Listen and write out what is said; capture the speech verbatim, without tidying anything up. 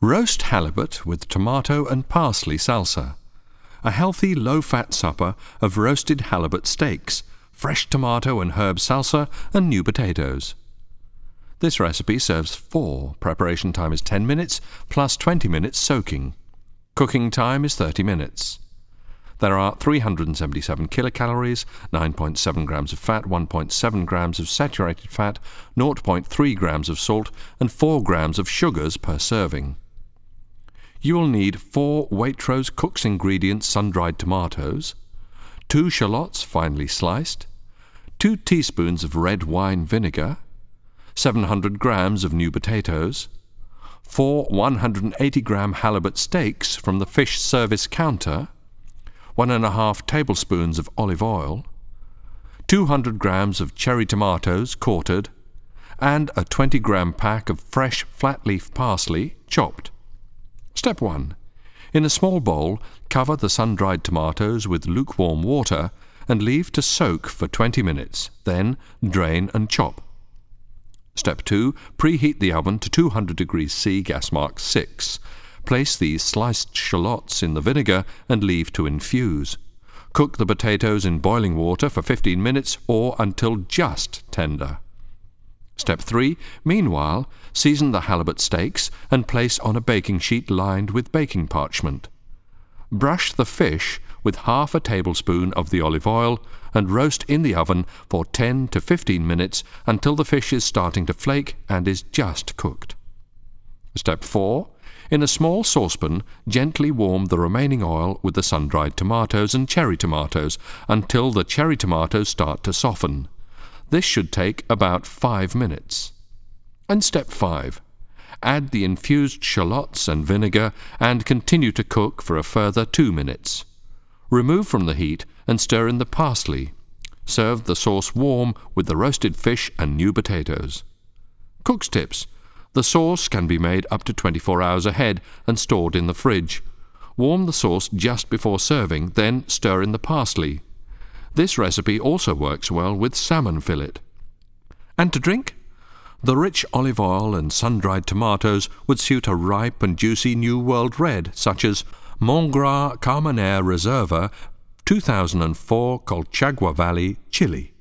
Roast halibut with tomato and parsley salsa. A healthy, low-fat supper of roasted halibut steaks, fresh tomato and herb salsa, and new potatoes. This recipe serves four. Preparation time is ten minutes, plus twenty minutes soaking. Cooking time is thirty minutes. There are three hundred seventy-seven kilocalories, nine point seven grams of fat, one point seven grams of saturated fat, zero point three grams of salt, and four grams of sugars per serving. You will need four Waitrose Cook's Ingredients sun-dried tomatoes, two shallots finely sliced, two teaspoons of red wine vinegar, seven hundred grams of new potatoes, four one hundred eighty gram halibut steaks from the fish service counter, one and a half tablespoons of olive oil, two hundred grams of cherry tomatoes quartered, and a twenty gram pack of fresh flat-leaf parsley chopped. Step one. In a small bowl, cover the sun-dried tomatoes with lukewarm water and leave to soak for twenty minutes, then drain and chop. Step two. Preheat the oven to two hundred degrees C, gas mark six. Place these sliced shallots in the vinegar and leave to infuse. Cook the potatoes in boiling water for fifteen minutes or until just tender. Step three. Meanwhile, season the halibut steaks and place on a baking sheet lined with baking parchment. Brush the fish with half a tablespoon of the olive oil and roast in the oven for ten to fifteen minutes until the fish is starting to flake and is just cooked. Step four. In a small saucepan, gently warm the remaining oil with the sun-dried tomatoes and cherry tomatoes until the cherry tomatoes start to soften. This should take about five minutes. And step five. Add the infused shallots and vinegar and continue to cook for a further two minutes. Remove from the heat and stir in the parsley. Serve the sauce warm with the roasted fish and new potatoes. Cook's tips. The sauce can be made up to twenty-four hours ahead and stored in the fridge. Warm the sauce just before serving, then stir in the parsley. This recipe also works well with salmon fillet. And to drink? The rich olive oil and sun-dried tomatoes would suit a ripe and juicy New World red, such as Montgras Carmenere Reserva two thousand four Colchagua Valley, Chile.